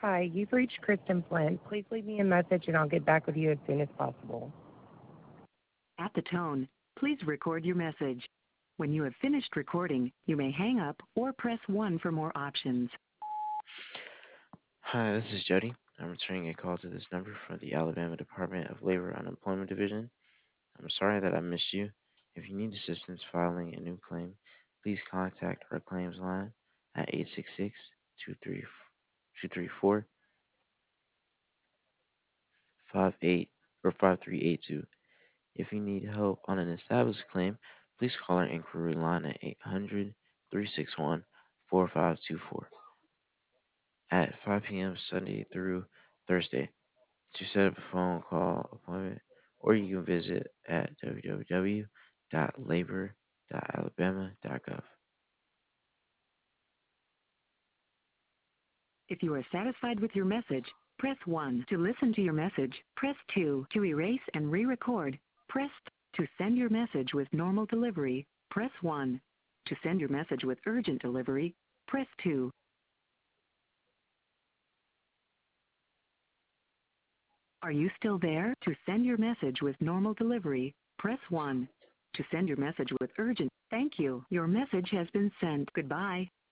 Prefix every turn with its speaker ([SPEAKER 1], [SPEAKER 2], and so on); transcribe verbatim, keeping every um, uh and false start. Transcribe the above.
[SPEAKER 1] Hi, you've reached Kristen Flint. Please leave me a message and I'll get back with you as soon as possible.
[SPEAKER 2] At the tone, please record your message. When you have finished recording, you may hang up or press one for more options.
[SPEAKER 3] Hi, this is Jody. I'm returning a call to this number from the Alabama Department of Labor Unemployment Division. I'm sorry that I missed you. If you need assistance filing a new claim, please contact our claims line at eight six six, two three four, five eight or five three eight two. If you need help on an established claim, please call our inquiry line at eight hundred, three six one, four five two four at five p.m. Sunday through Thursday. To set up a phone call appointment, or you can visit at w w w dot labor dot alabama dot gov.
[SPEAKER 2] If you are satisfied with your message, press one. To listen to your message, press two. To erase and re-record, press th- to send your message with normal delivery, press one. To send your message with urgent delivery, press two. Are you still there? To send your message with normal delivery, press one. To send your message with urgent, thank you. Your message has been sent. Goodbye.